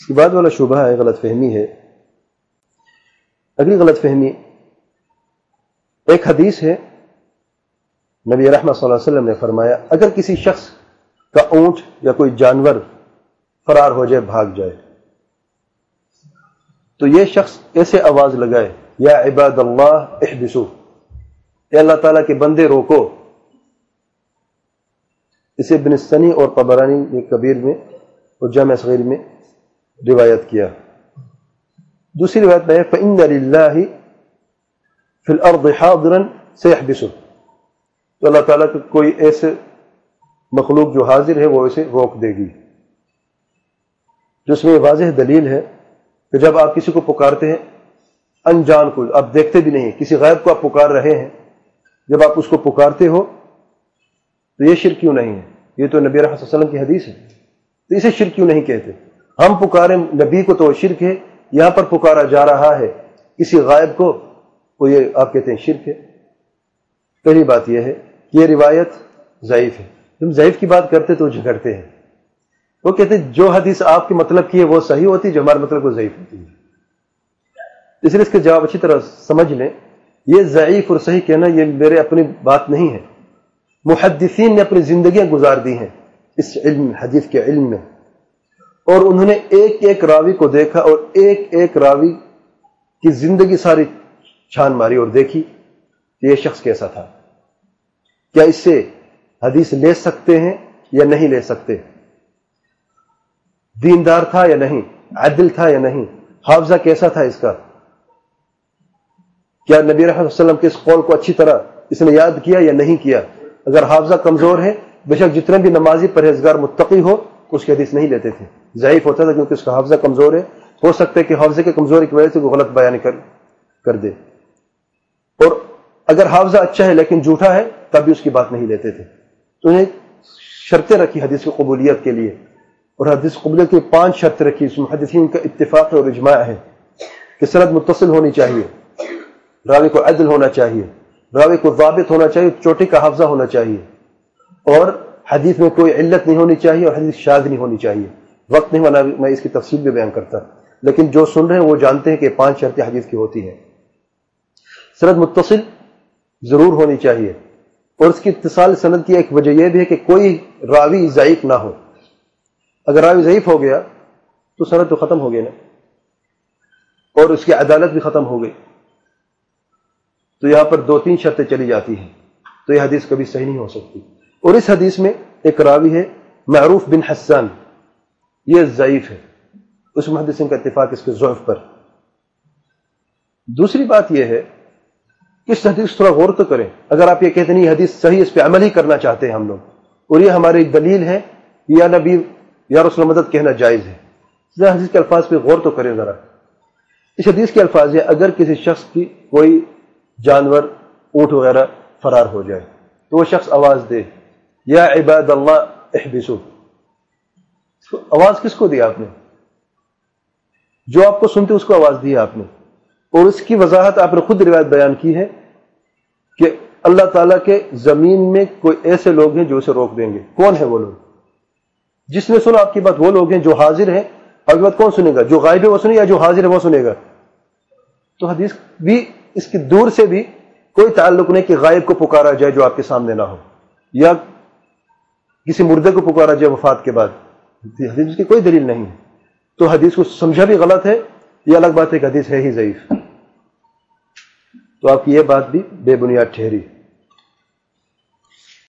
اس کے بعد والا شبہ ہے، غلط فہمی ہے. اگلی غلط فہمی، ایک حدیث ہے نبی رحمت صلی اللہ علیہ وسلم نے فرمایا اگر کسی شخص کا اونٹ یا کوئی جانور فرار ہو جائے، بھاگ جائے، تو یہ شخص ایسے آواز لگائے، یا عباد اللہ احبسوا، اے اللہ تعالیٰ کے بندے روکو. اسے ابن السنی اور طبرانی نے کبیر میں اور جامع صغیر میں روایت کیا. دوسری روایت میں ہے فإن للہ فی الارض حاضرا سیحبسه، تو اللہ تعالیٰ کا کوئی ایسے مخلوق جو حاضر ہے وہ اسے روک دے گی. جس میں واضح دلیل ہے کہ جب آپ کسی کو پکارتے ہیں انجان کو، آپ دیکھتے بھی نہیں، کسی غائب کو آپ پکار رہے ہیں، جب آپ اس کو پکارتے ہو تو یہ شرک کیوں نہیں ہے؟ یہ تو نبی رحمت صلی اللہ علیہ وسلم کی حدیث ہے، تو اسے شرک کیوں نہیں کہتے؟ ہم پکاریں نبی کو تو شرک ہے، یہاں پر پکارا جا رہا ہے کسی غائب کو، تو یہ آپ کہتے ہیں شرک ہے. پہلی بات یہ ہے کہ یہ روایت ضعیف ہے. ہم ضعیف کی بات کرتے تو جھگڑتے ہیں، وہ کہتے ہیں جو حدیث آپ کے مطلب کی ہے وہ صحیح ہوتی، جو ہمارے مطلب کو ضعیف ہوتی ہے. اس لیے اس کے جواب اچھی طرح سمجھ لیں. یہ ضعیف اور صحیح کہنا یہ میرے اپنی بات نہیں ہے، محدثین نے اپنی زندگیاں گزار دی ہیں اس علم حدیث کے علم میں، اور انہوں نے ایک ایک راوی کو دیکھا اور ایک ایک راوی کی زندگی ساری چھان ماری اور دیکھی کہ یہ شخص کیسا تھا، کیا اس سے حدیث لے سکتے ہیں یا نہیں لے سکتے، دیندار تھا یا نہیں، عدل تھا یا نہیں، حافظہ کیسا تھا اس کا، کیا نبی رحمت صلی اللہ علیہ وسلم کے اس قول کو اچھی طرح اس نے یاد کیا یا نہیں کیا. اگر حافظہ کمزور ہے، بے شک جتنے بھی نمازی پرہیزگار متقی ہو اس کی حدیث نہیں لیتے تھے، ضعیف ہوتا تھا کیونکہ اس کا حافظہ کمزور ہے، ہو سکتا ہے کہ حافظے کی کمزوری کی وجہ سے وہ غلط بیان کر دے. اور اگر حافظہ اچھا ہے لیکن جھوٹا ہے تب بھی اس کی بات نہیں لیتے تھے. تو انہیں شرطیں رکھی حدیث کی قبولیت کے لیے، اور حدیث قبولیت کی 5 شرطیں رکھی. اس محدثین کا اتفاق اور اجماع ہے کہ سند متصل ہونی چاہیے، راوی کو عدل ہونا چاہیے، راوی کو ضابط ہونا چاہیے، چوٹی کا حافظہ ہونا چاہیے، اور حدیث میں کوئی علت نہیں ہونی چاہیے اور حدیث شاذ نہیں ہونی چاہیے. وقت نہیں بنا میں اس کی تفصیل بھی بیان کرتا، لیکن جو سن رہے ہیں وہ جانتے ہیں کہ 5 شرطیں حدیث کی ہوتی ہیں. سند متصل ضرور ہونی چاہیے، اور اس کی اتصال سند کی ایک وجہ یہ بھی ہے کہ کوئی راوی ضعیف نہ ہو. اگر راوی ضعیف ہو گیا تو سند تو ختم ہو گئی نا، اور اس کی عدالت بھی ختم ہو گئی. تو یہاں پر 2-3 شرطیں چلی جاتی ہیں، تو یہ حدیث کبھی صحیح نہیں ہو سکتی. اور اس حدیث میں ایک راوی ہے معروف بن حسان، یہ ضعیف ہے، اس محدثین کا اتفاق اس کے ضعف پر. دوسری بات یہ ہے کہ اس حدیث تھوڑا غور تو کریں. اگر آپ یہ کہتے نہیں حدیث صحیح، اس پہ عمل ہی کرنا چاہتے ہیں ہم لوگ، اور یہ ہماری دلیل ہے، یا نبی یا رسول مدد کہنا جائز ہے، اس حدیث کے الفاظ پہ غور تو کریں ذرا. اس حدیث کے الفاظ ہے اگر کسی شخص کی کوئی جانور اونٹ وغیرہ فرار ہو جائے تو وہ شخص آواز دے یا عباد اللہ احبسوا. آواز کس کو دی آپ نے؟ جو آپ کو سنتے اس کو آواز دی آپ نے. اور اس کی وضاحت آپ نے خود روایت بیان کی ہے کہ اللہ تعالیٰ کے زمین میں کوئی ایسے لوگ ہیں جو اسے روک دیں گے. کون ہے وہ لوگ؟ جس نے سنا آپ کی بات وہ لوگ ہیں جو حاضر ہیں. آپ کی بات کون سنے گا؟ جو غائب ہے وہ سنے یا جو حاضر ہے وہ سنے گا؟ تو حدیث بھی اس کی دور سے بھی کوئی تعلق نہیں کہ غائب کو پکارا جائے جو آپ کے سامنے نہ ہو، یا کسی مردے کو پکارا جائے وفات کے بعد. حدیث کی کوئی دلیل نہیں ہے. تو حدیث کو سمجھا بھی غلط ہے، یہ الگ بات ہے کہ حدیث ہے ہی ضعیف. تو آپ کی یہ بات بھی بے بنیاد ٹھہری.